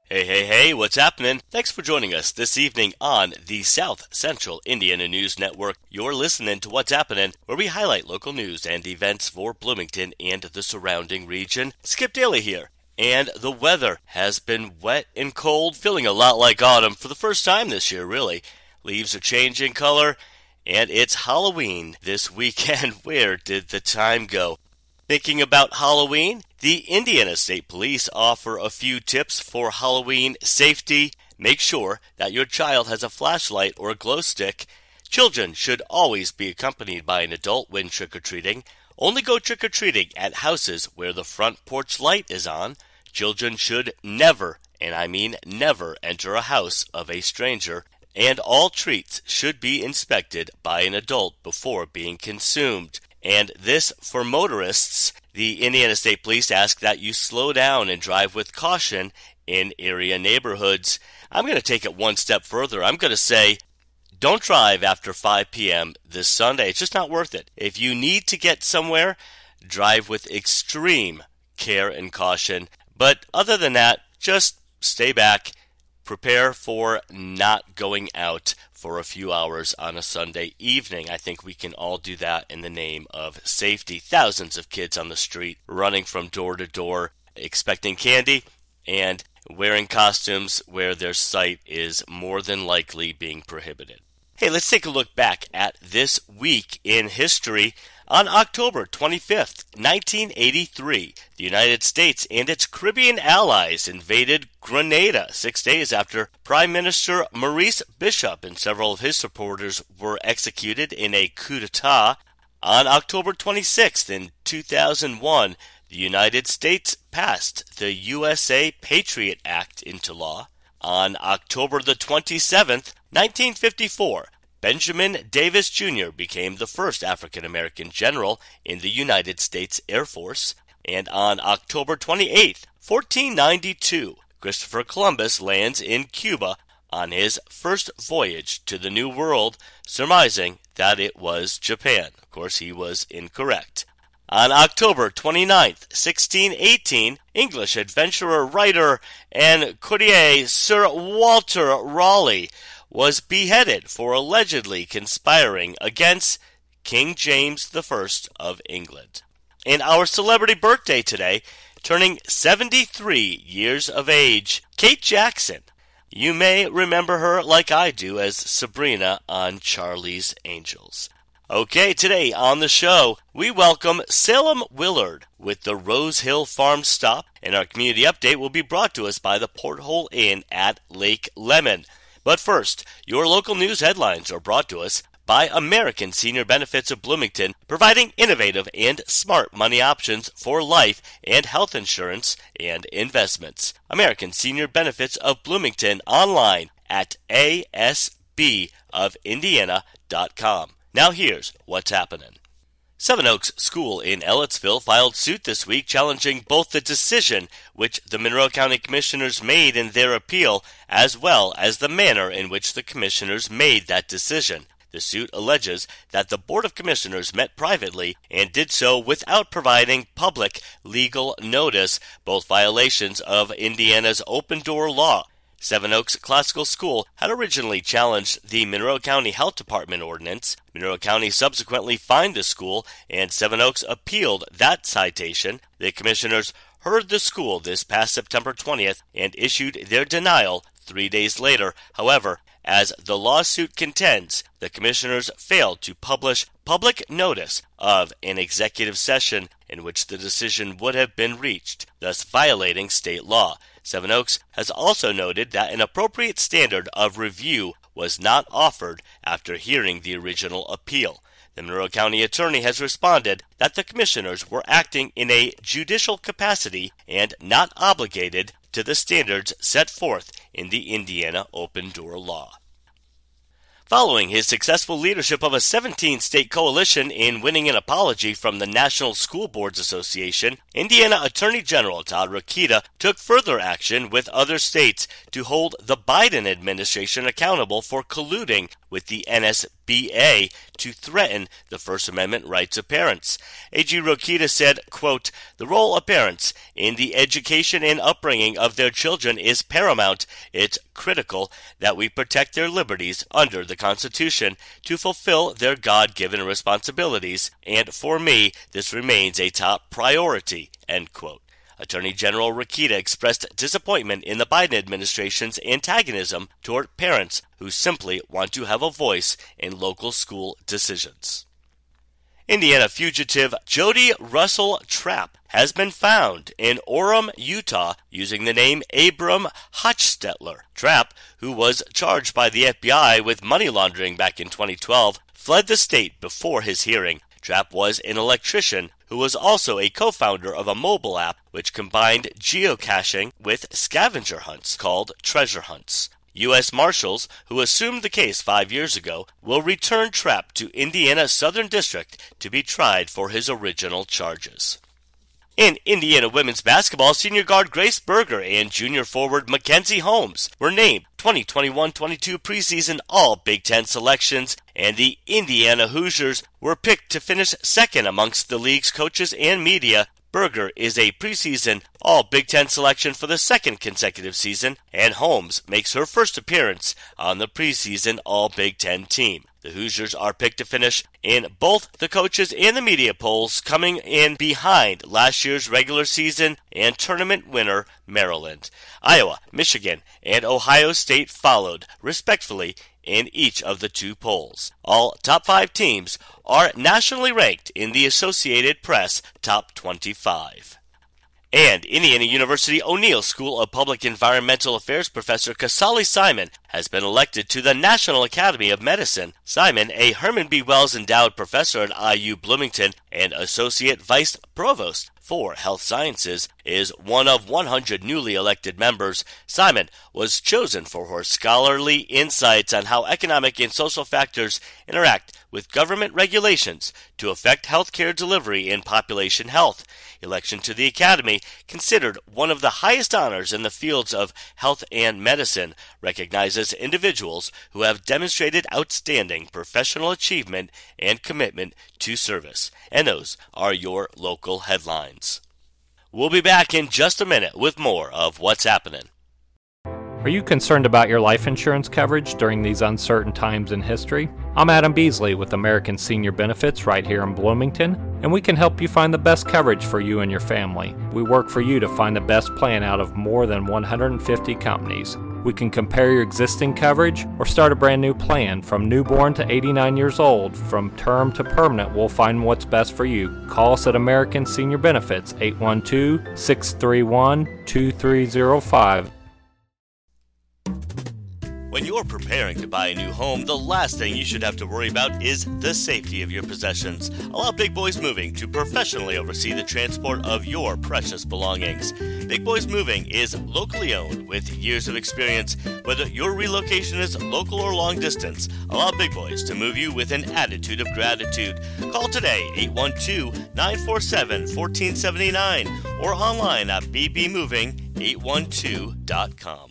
Hey, what's happening? Thanks for joining us this evening on the South Central Indiana News Network. You're listening to What's Happening, where we highlight local news and events for Bloomington and the surrounding region. Skip Daly here. And the weather has been wet and cold, feeling a lot like autumn for the first time this year, really. Leaves are changing color, and it's Halloween this weekend. Where did the time go? Thinking about Halloween? The Indiana State Police offer a few tips for Halloween safety. Make sure that your child has a flashlight or a glow stick. Children should always be accompanied by an adult when trick-or-treating. Only go trick-or-treating at houses where the front porch light is on. Children should never, and I mean never, enter a house of a stranger. And all treats should be inspected by an adult before being consumed. And this for motorists. The Indiana State Police ask that you slow down and drive with caution in area neighborhoods. I'm going to take it one step further. I'm going to say, don't drive after 5 p.m. this Sunday. It's just not worth it. If you need to get somewhere, drive with extreme care and caution. But other than that, just stay back. Prepare for not going out for a few hours on a Sunday evening. I think we can all do that in the name of safety. Thousands of kids on the street running from door to door, expecting candy and wearing costumes where their sight is more than likely being prohibited. Hey, let's take a look back at this week in history. On October 25th, 1983, the United States and its Caribbean allies invaded Grenada 6 days after Prime Minister Maurice Bishop and several of his supporters were executed in a coup d'etat. On October 26th, in 2001, the United States passed the USA Patriot Act into law. On October the 27th, 1954, Benjamin Davis Jr. became the first African-American general in the United States Air Force. And on October 28, 1492, Christopher Columbus lands in Cuba on his first voyage to the New World, surmising that it was Japan. Of course, he was incorrect. On October 29, 1618, English adventurer, writer, and courtier Sir Walter Raleigh was beheaded for allegedly conspiring against King James I of England. And our celebrity birthday today, turning 73 years of age, Kate Jackson. You may remember her like I do as Sabrina on Charlie's Angels. Okay, today on the show, we welcome Salem Willard with the Rose Hill Farm Stop, and our community update will be brought to us by the Porthole Inn at Lake Lemon. But first, your local news headlines are brought to us by American Senior Benefits of Bloomington, providing innovative and smart money options for life and health insurance and investments. American Senior Benefits of Bloomington online at asbofIndiana.com. Now here's what's happening. Seven Oaks School in Ellettsville filed suit this week challenging both the decision which the Monroe County Commissioners made in their appeal, as well as the manner in which the Commissioners made that decision. The suit alleges that the Board of Commissioners met privately and did so without providing public legal notice, both violations of Indiana's open door law. Seven Oaks Classical School had originally challenged the Monroe County Health Department ordinance. Monroe County subsequently fined the school, and Seven Oaks appealed that citation. The commissioners heard the school this past September 20th and issued their denial 3 days later. However, as the lawsuit contends, the commissioners failed to publish public notice of an executive session in which the decision would have been reached, thus violating state law. Seven Oaks has also noted that an appropriate standard of review was not offered after hearing the original appeal. The Monroe County Attorney has responded that the commissioners were acting in a judicial capacity and not obligated to the standards set forth in the Indiana Open Door Law. Following his successful leadership of a 17-state coalition in winning an apology from the National School Boards Association, Indiana Attorney General Todd Rokita took further action with other states to hold the Biden administration accountable for colluding with the NSBA NBA to threaten the First Amendment rights of parents. AG Rokita said, quote, "The role of parents in the education and upbringing of their children is paramount. It's critical that we protect their liberties under the Constitution to fulfill their God-given responsibilities, and for me, this remains a top priority," end quote. Attorney General Rokita expressed disappointment in the Biden administration's antagonism toward parents who simply want to have a voice in local school decisions. Indiana fugitive Jody Russell Trapp has been found in Orem, Utah, using the name Abram Hochstetler. Trapp, who was charged by the FBI with money laundering back in 2012, fled the state before his hearing. Trapp was an electrician who was also a co-founder of a mobile app which combined geocaching with scavenger hunts called Treasure Hunts. U.S. Marshals, who assumed the case 5 years ago, will return Trapp to Indiana Southern District to be tried for his original charges. In Indiana women's basketball, senior guard Grace Berger and junior forward Mackenzie Holmes were named 2021-22 preseason All-Big Ten selections, and the Indiana Hoosiers were picked to finish second amongst the league's coaches and media. Berger is a preseason All-Big Ten selection for the second consecutive season, and Holmes makes her first appearance on the preseason All-Big Ten team. The Hoosiers are picked to finish in both the coaches and the media polls, coming in behind last year's regular season and tournament winner Maryland. Iowa, Michigan, and Ohio State followed, respectively, in each of the two polls. All top 5 teams are nationally ranked in the Associated Press Top 25. And Indiana University O'Neill School of Public Environmental Affairs professor Casali Simon has been elected to the National Academy of Medicine. Simon, a Herman B. Wells Endowed Professor at IU Bloomington and Associate Vice Provost for Health Sciences, is one of 100 newly elected members. Simon was chosen for her scholarly insights on how economic and social factors interact with government regulations to affect healthcare delivery and population health. Election to the Academy, considered one of the highest honors in the fields of health and medicine, recognizes individuals who have demonstrated outstanding professional achievement and commitment to service. And those are your local headlines. We'll be back in just a minute with more of What's Happening. Are you concerned about your life insurance coverage during these uncertain times in history? I'm Adam Beasley with American Senior Benefits right here in Bloomington, and we can help you find the best coverage for you and your family. We work for you to find the best plan out of more than 150 companies. We can compare your existing coverage or start a brand new plan. From newborn to 89 years old, from term to permanent, we'll find what's best for you. Call us at American Senior Benefits, 812-631-2305. When you're preparing to buy a new home, the last thing you should have to worry about is the safety of your possessions. Allow Big Boys Moving to professionally oversee the transport of your precious belongings. Big Boys Moving is locally owned with years of experience. Whether your relocation is local or long distance, allow Big Boys to move you with an attitude of gratitude. Call today, 812-947-1479, or online at bbmoving812.com.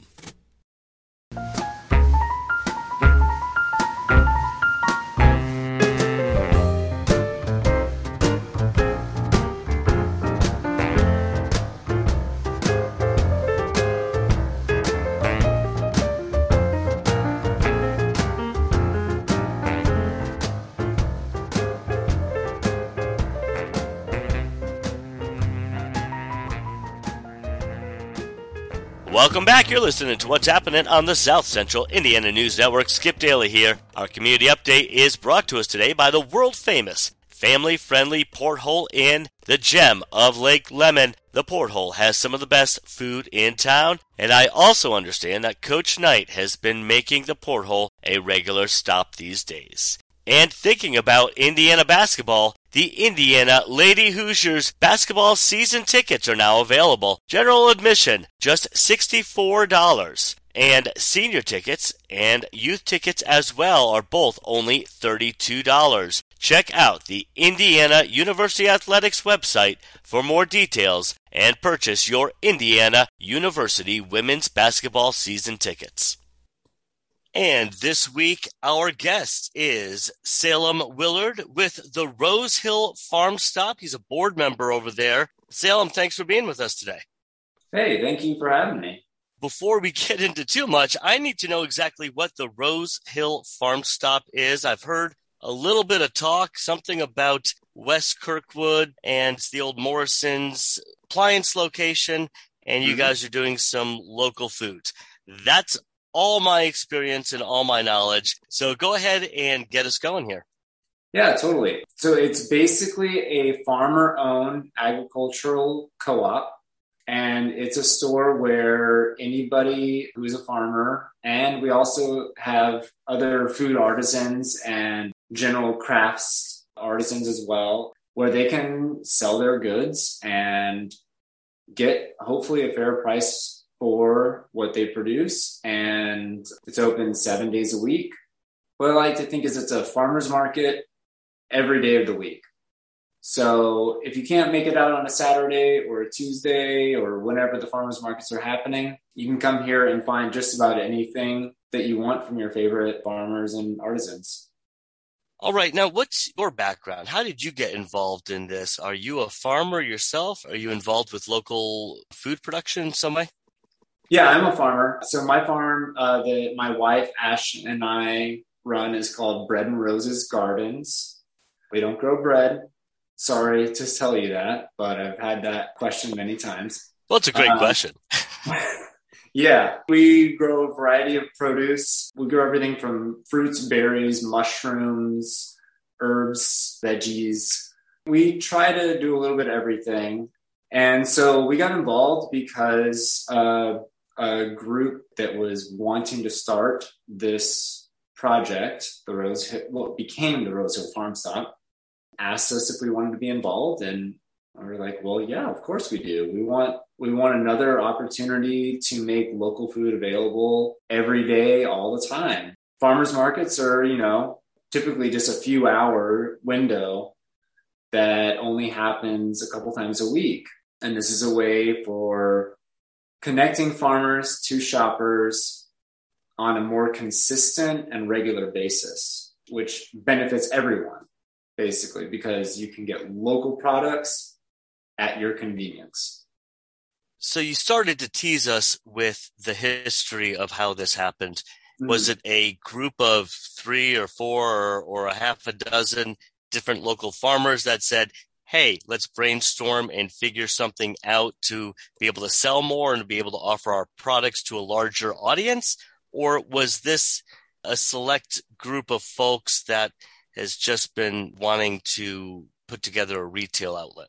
Welcome back. You're listening to What's Happening on the South Central Indiana News Network. Skip Daly here. Our community update is brought to us today by the world-famous, family-friendly Porthole Inn, the gem of Lake Lemon. The Porthole has some of the best food in town, and I also understand that Coach Knight has been making the Porthole a regular stop these days. And thinking about Indiana basketball, the Indiana Lady Hoosiers basketball season tickets are now available. General admission, just $64. And senior tickets and youth tickets as well are both only $32. Check out the Indiana University Athletics website for more details and purchase your Indiana University women's basketball season tickets. And this week, our guest is Salem Willard with the Rose Hill Farm Stop. He's a board member over there. Salem, thanks for being with us today. Hey, thank you for having me. Before we get into too much, I need to know exactly what the Rose Hill Farm Stop is. I've heard a little bit of talk, something about West Kirkwood and the old Morrison's appliance location, and you guys are doing some local foods. That's all my experience and all my knowledge. So go ahead and get us going here. Yeah, totally. So it's basically a farmer-owned agricultural co-op. And it's a store where anybody who's a farmer, and we also have other food artisans and general crafts artisans as well, where they can sell their goods and get hopefully a fair price for what they produce. And it's open 7 days a week. What I like to think is it's a farmer's market every day of the week. So if you can't make it out on a Saturday or a Tuesday or whenever the farmers markets are happening, you can come here and find just about anything that you want from your favorite farmers and artisans. All right. Now, what's your background? How did you get involved in this? Are you a farmer yourself? Are you involved with local food production in some way? Yeah, I'm a farmer. So my farm that my wife, Ash, and I run is called Bread and Roses Gardens. We don't grow bread. Sorry to tell you that, but I've had that question many times. Well, it's a great question. Yeah, we grow a variety of produce. We grow everything from fruits, berries, mushrooms, herbs, veggies. We try to do a little bit of everything. And so we got involved because a group that was wanting to start this project, what became the Rose Hill Farm Stop, asked us if we wanted to be involved, and we were like, well, yeah, of course we do. We want another opportunity to make local food available every day, all the time. Farmers markets are, typically just a few hour window that only happens a couple times a week. And this is a way for connecting farmers to shoppers on a more consistent and regular basis, which benefits everyone. Basically, because you can get local products at your convenience. So you started to tease us with the history of how this happened. Was it a group of 3 or 4 or a half a dozen different local farmers that said, hey, let's brainstorm and figure something out to be able to sell more and to be able to offer our products to a larger audience? Or was this a select group of folks that has just been wanting to put together a retail outlet?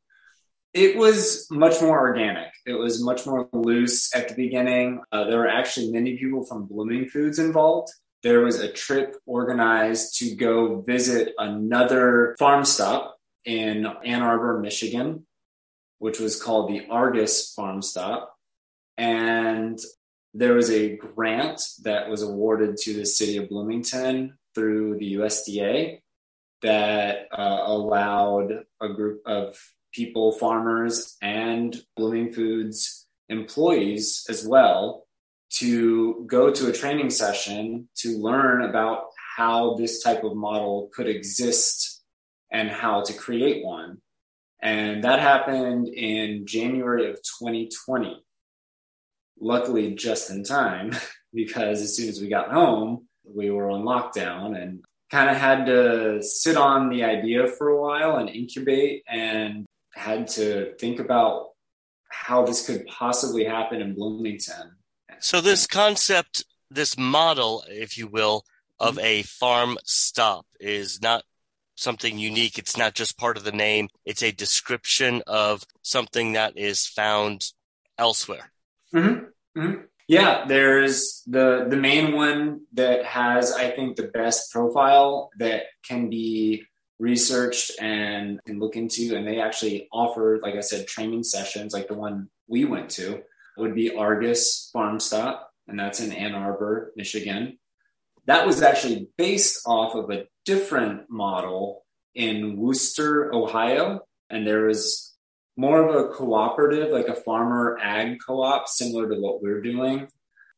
It was much more organic. It was much more loose at the beginning. There were actually many people from Blooming Foods involved. There was a trip organized to go visit another farm stop in Ann Arbor, Michigan, which was called the Argus Farm Stop. And there was a grant that was awarded to the city of Bloomington through the USDA that allowed a group of people, farmers, and Blooming Foods employees as well to go to a training session to learn about how this type of model could exist and how to create one. And that happened in January of 2020. Luckily, just in time, because as soon as we got home, we were on lockdown and kind of had to sit on the idea for a while and incubate, and had to think about how this could possibly happen in Bloomington. So this concept, this model, if you will, of a farm stop is not something unique. It's not just part of the name. It's a description of something that is found elsewhere. Mm-hmm. Mm-hmm. Yeah, there's the main one that has, I think, the best profile that can be researched and look into. And they actually offer, like I said, training sessions like the one we went to. It would be Argus Farm Stop, and that's in Ann Arbor, Michigan. That was actually based off of a different model in Wooster, Ohio. And there was more of a cooperative, like a farmer ag co-op, similar to what we're doing.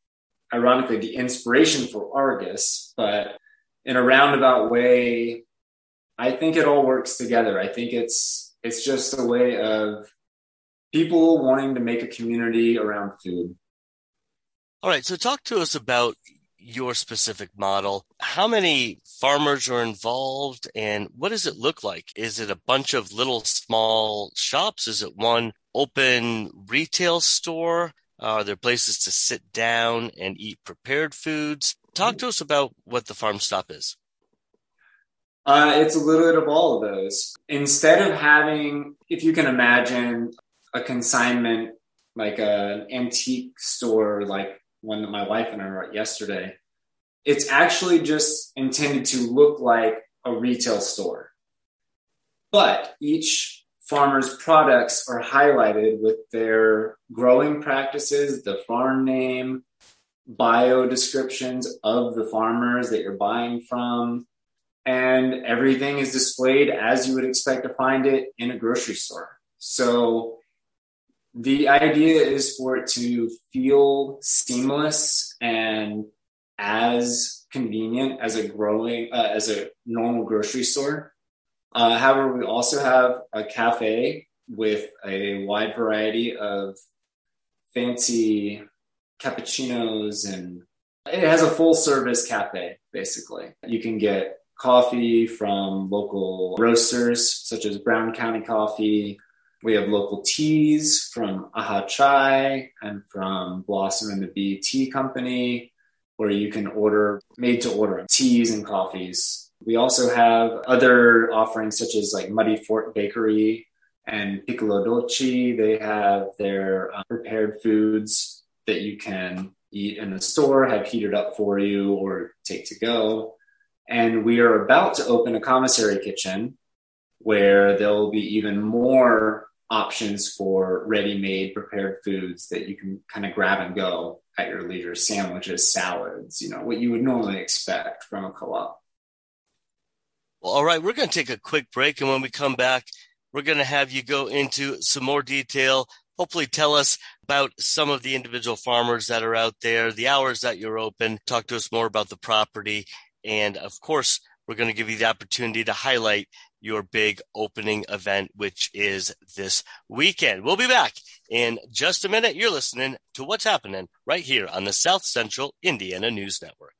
ironically the inspiration for Argus, but in a roundabout way, I think it all works together. I think it's just a way of people wanting to make a community around food. All right, so talk to us about your specific model. How many farmers are involved and what does it look like? Is it a bunch of little small shops? Is it one open retail store? Are there places to sit down and eat prepared foods? Talk to us about what the Farm Stop is. It's a little bit of all of those. Instead of having, if you can imagine a consignment, like an antique store, like one that my wife and I were at yesterday, it's actually just intended to look like a retail store. But each farmer's products are highlighted with their growing practices, the farm name, bio descriptions of the farmers that you're buying from, and everything is displayed as you would expect to find it in a grocery store. So the idea is for it to feel seamless and as convenient as as a normal grocery store. However, we also have a cafe with a wide variety of fancy cappuccinos, and it has a full service cafe, basically. You can get coffee from local roasters, such as Brown County Coffee. We have local teas from Aha Chai and from Blossom and the Bee Tea Company, where you can order made-to-order teas and coffees. We also have other offerings such as like Muddy Fort Bakery and Piccolo Dolci. They have their prepared foods that you can eat in the store, have heated up for you, or take to go. And we are about to open a commissary kitchen where there will be even more options for ready-made prepared foods that you can kind of grab and go at your leisure. Sandwiches, salads, what you would normally expect from a co-op. Well, all right, we're going to take a quick break. And when we come back, we're going to have you go into some more detail, hopefully tell us about some of the individual farmers that are out there, the hours that you're open, talk to us more about the property. And of course, we're going to give you the opportunity to highlight your big opening event, which is this weekend. We'll be back in just a minute. You're listening to What's Happening right here on the South Central Indiana News Network.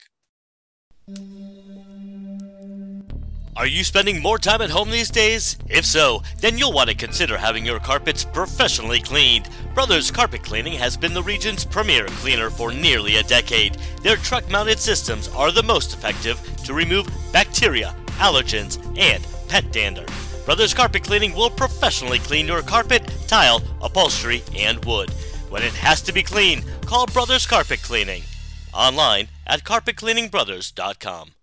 Are you spending more time at home these days? If so, then you'll want to consider having your carpets professionally cleaned. Brothers Carpet Cleaning has been the region's premier cleaner for nearly a decade. Their truck-mounted systems are the most effective to remove bacteria, allergens, and pet dander. Brothers Carpet Cleaning will professionally clean your carpet, tile, upholstery, and wood. When it has to be clean, call Brothers Carpet Cleaning. Online at carpetcleaningbrothers.com.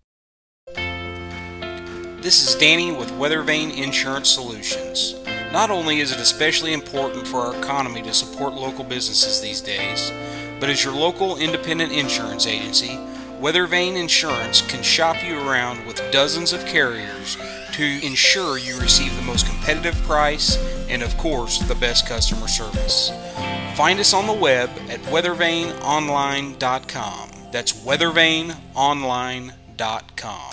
This is Danny with Weathervane Insurance Solutions. Not only is it especially important for our economy to support local businesses these days, but as your local independent insurance agency, Weathervane Insurance can shop you around with dozens of carriers to ensure you receive the most competitive price and, of course, the best customer service. Find us on the web at weathervaneonline.com. That's weathervaneonline.com.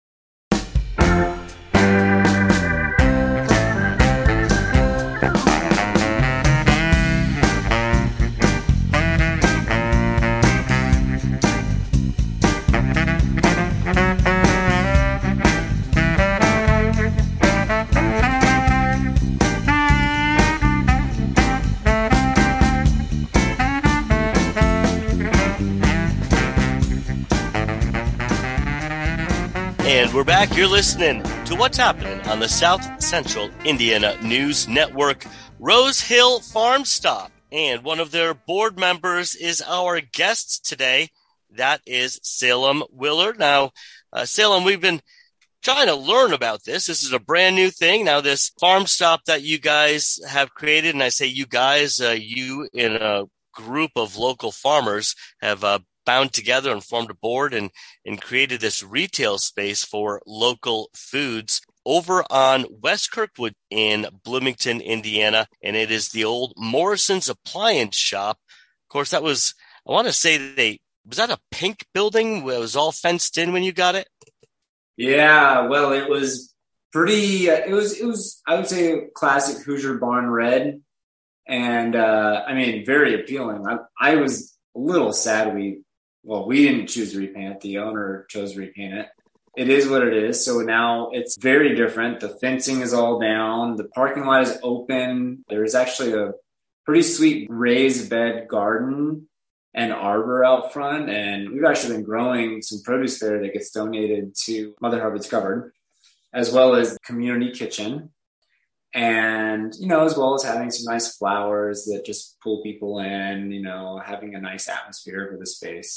And we're back. You're listening to What's Happening on the South Central Indiana News Network. Rose Hill Farm Stop, and one of their board members is our guest today. That is Salem Willard. Now, Salem, we've been trying to learn about this. This is a brand new thing. Now, this farm stop that you guys have created, and I say you guys, you in a group of local farmers have bound together and formed a board and created this retail space for local foods over on West Kirkwood in Bloomington, Indiana. And it is the old Morrison's Appliance Shop. Of course, that was, I want to say that they Was that a pink building? It was all fenced in when you got it? Yeah, well, it was pretty. I would say classic Hoosier barn red, and I mean, very appealing. I was a little sad we didn't choose to repaint it. The owner chose to repaint it. It is what it is. So now it's very different. The fencing is all down. The parking lot is open. There's actually a pretty sweet raised bed garden and arbor out front. And we've actually been growing some produce there that gets donated to Mother Hubbard's Cupboard, as well as community kitchen. And, as well as having some nice flowers that just pull people in, having a nice atmosphere for the space.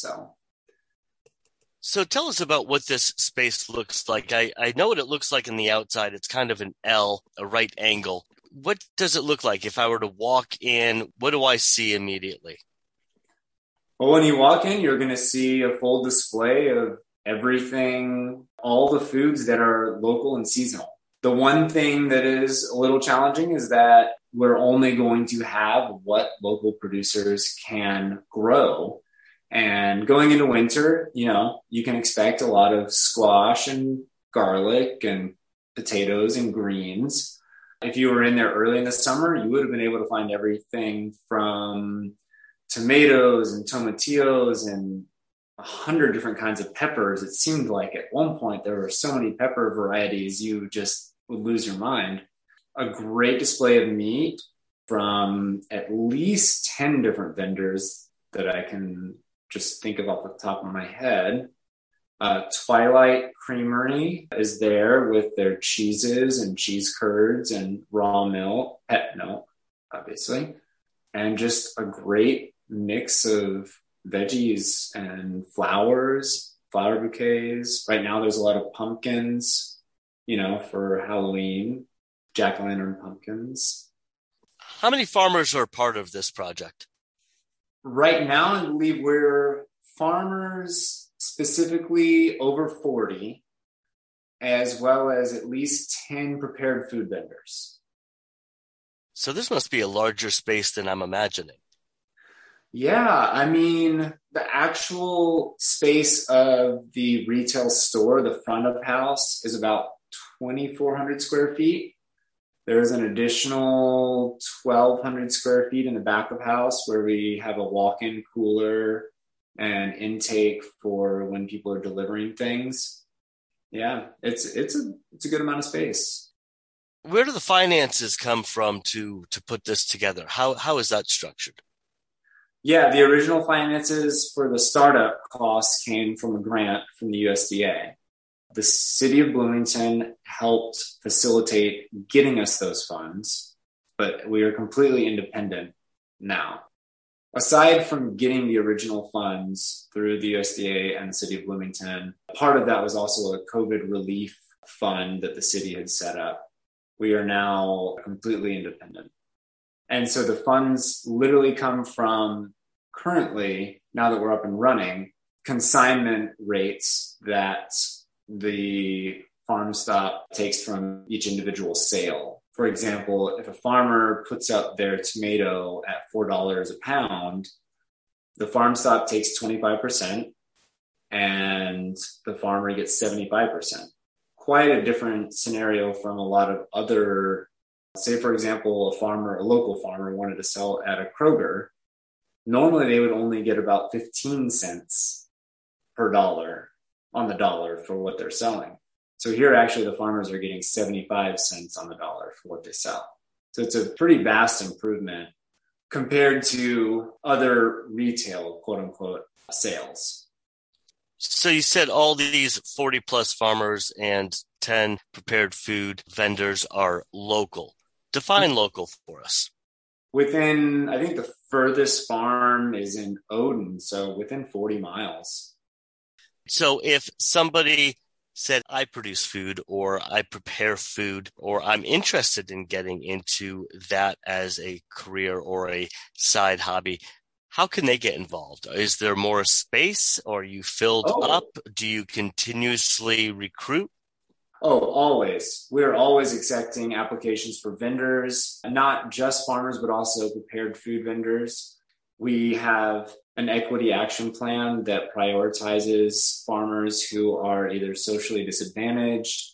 So tell us about what this space looks like. I know what it looks like on the outside. It's kind of an L, a right angle. What does it look like? If I were to walk in, what do I see immediately? Well, when you walk in, you're going to see a full display of everything, all the foods that are local and seasonal. The one thing that is a little challenging is that we're only going to have what local producers can grow. And going into winter, you can expect a lot of squash and garlic and potatoes and greens. If you were in there early in the summer, you would have been able to find everything from tomatoes and tomatillos and 100 different kinds of peppers. It seemed like at one point there were so many pepper varieties, you just would lose your mind. A great display of meat from at least 10 different vendors that I can just think of off the top of my head. Twilight Creamery is there with their cheeses and cheese curds and raw milk, pet milk, obviously, and just a great mix of veggies and flowers, flower bouquets. Right now there's a lot of pumpkins, for Halloween, jack-o'-lantern pumpkins. How many farmers are part of this project? Right now, I believe we're farmers specifically over 40, as well as at least 10 prepared food vendors. So this must be a larger space than I'm imagining. Yeah, I mean, the actual space of the retail store, the front of house, is about 2,400 square feet. There's an additional 1,200 square feet in the back of house where we have a walk-in cooler and intake for when people are delivering things. Yeah, it's a good amount of space. Where do the finances come from to put this together? How is that structured? Yeah, the original finances for the startup costs came from a grant from the USDA. The city of Bloomington helped facilitate getting us those funds, but we are completely independent now. Aside from getting the original funds through the USDA and the city of Bloomington, part of that was also a COVID relief fund that the city had set up. We are now completely independent. And so the funds literally come from currently, now that we're up and running, consignment rates that the farm stop takes from each individual sale. For example, if a farmer puts up their tomato at $4 a pound, the farm stop takes 25% and the farmer gets 75%. Quite a different scenario from a lot of other, say, for example, a local farmer wanted to sell at a Kroger. Normally, they would only get about 15 cents per dollar on the dollar for what they're selling. So here, actually, the farmers are getting 75 cents on the dollar for what they sell. So it's a pretty vast improvement compared to other retail, quote unquote, sales. So you said all these 40 plus farmers and 10 prepared food vendors are local. Define local for us. Within, I think the furthest farm is in Odin, so within 40 miles. So if somebody said, I produce food or I prepare food or I'm interested in getting into that as a career or a side hobby, how can they get involved? Is there more space? Or are you filled up? Do you continuously recruit? Oh, always. We're always accepting applications for vendors, not just farmers, but also prepared food vendors. We have an equity action plan that prioritizes farmers who are either socially disadvantaged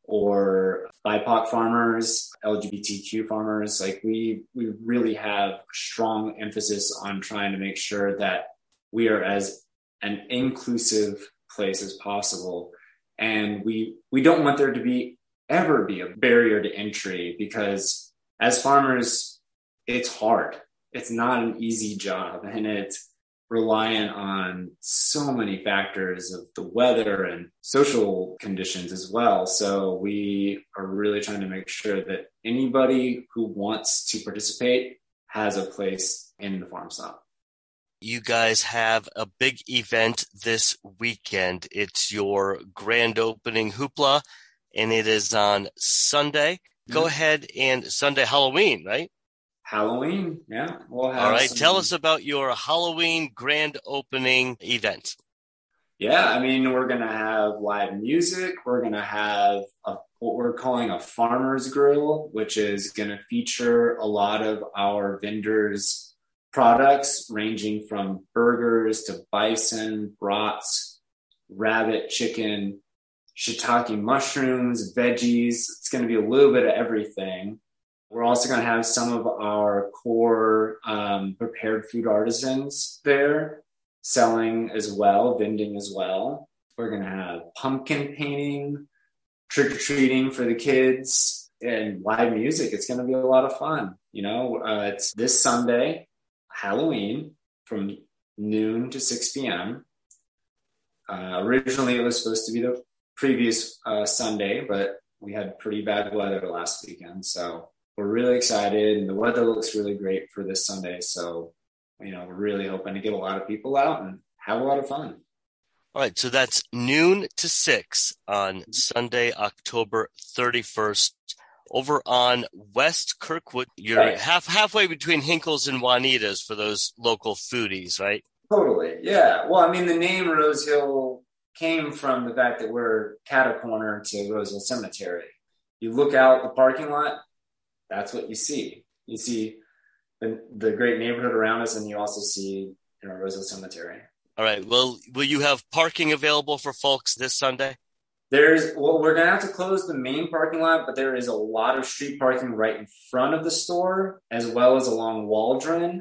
or BIPOC farmers, LGBTQ farmers. Like we really have strong emphasis on trying to make sure that we are as an inclusive place as possible. And we don't want there to ever be a barrier to entry, because as farmers, it's hard. It's not an easy job, and it's reliant on so many factors of the weather and social conditions as well. So we are really trying to make sure that anybody who wants to participate has a place in the farm stop. You guys have a big event this weekend. It's your grand opening hoopla, and it is on Sunday. Go ahead, and Sunday, Halloween, right? Halloween, yeah. We'll have all right, tell us about your Halloween grand opening event. Yeah, I mean, we're going to have live music. We're going to have what we're calling a farmer's grill, which is going to feature a lot of our vendors' products, ranging from burgers to bison, brats, rabbit, chicken, shiitake mushrooms, veggies. It's going to be a little bit of everything. We're also going to have some of our core prepared food artisans there selling as well, vending as well. We're going to have pumpkin painting, trick-or-treating for the kids, and live music. It's going to be a lot of fun. It's this Sunday, Halloween, from noon to 6 p.m. Originally, it was supposed to be the previous Sunday, but we had pretty bad weather last weekend. So we're really excited, and the weather looks really great for this Sunday. So, we're really hoping to get a lot of people out and have a lot of fun. All right, so that's noon to 6 on Sunday, October 31st, over on West Kirkwood. You're right. halfway between Hinkle's and Juanita's for those local foodies, right? Totally, yeah. Well, I mean, the name Rose Hill came from the fact that we're catty-corner to Rose Hill Cemetery. You look out the parking lot, that's what you see. You see the great neighborhood around us, and you also see Rose Hill Cemetery. All right. Well, will you have parking available for folks this Sunday? We're going to have to close the main parking lot, but there is a lot of street parking right in front of the store, as well as along Waldron.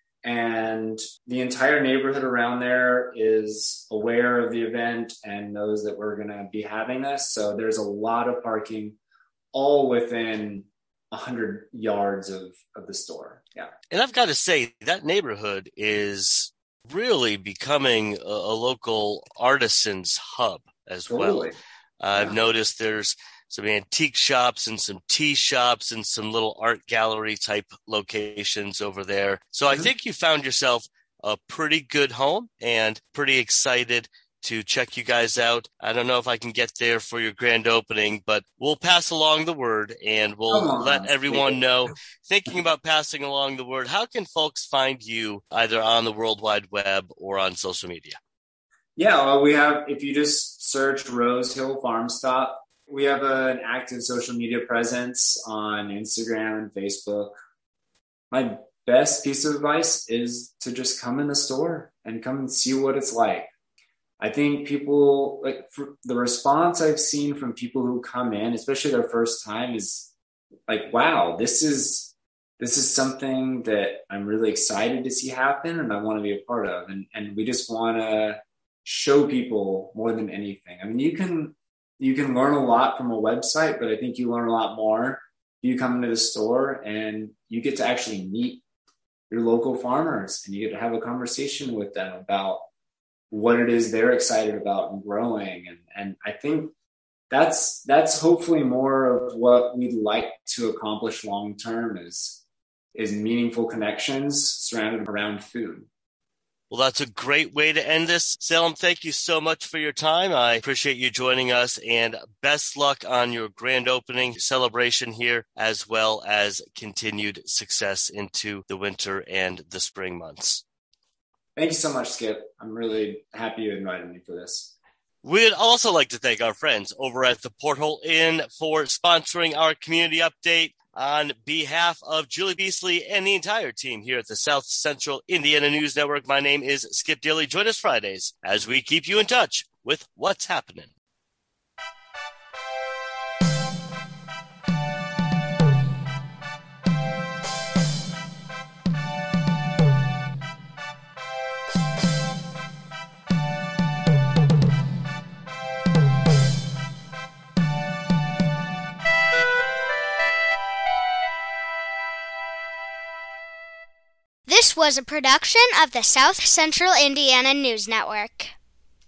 And the entire neighborhood around there is aware of the event and knows that we're going to be having this. So there's a lot of parking all within 100 yards of the store. Yeah. And I've got to say, that neighborhood is really becoming a local artisan's hub as Totally. Well. I've noticed there's some antique shops and some tea shops and some little art gallery type locations over there. So I think you found yourself a pretty good home, and pretty excited to check you guys out. I don't know if I can get there for your grand opening, but we'll pass along the word, and we'll let everyone know. Thinking about passing along the word, how can folks find you either on the World Wide Web or on social media? Yeah, well, we have, if you just search Rose Hill Farm Stop, we have an active social media presence on Instagram and Facebook. My best piece of advice is to just come in the store and come and see what it's like. I think people, the response I've seen from people who come in, especially their first time, is like, wow, this is something that I'm really excited to see happen and I want to be a part of. And we just want to show people more than anything. I mean, you can learn a lot from a website, but I think you learn a lot more if you come into the store and you get to actually meet your local farmers and you get to have a conversation with them about what it is they're excited about and growing. And I think that's hopefully more of what we'd like to accomplish long-term is meaningful connections surrounded around food. Well, that's a great way to end this. Salem, thank you so much for your time. I appreciate you joining us, and best luck on your grand opening celebration here, as well as continued success into the winter and the spring months. Thank you so much, Skip. I'm really happy you invited me for this. We'd also like to thank our friends over at the Porthole Inn for sponsoring our community update. On behalf of Julie Beasley and the entire team here at the South Central Indiana News Network, my name is Skip Daly. Join us Fridays as we keep you in touch with what's happening. This was a production of the South Central Indiana News Network.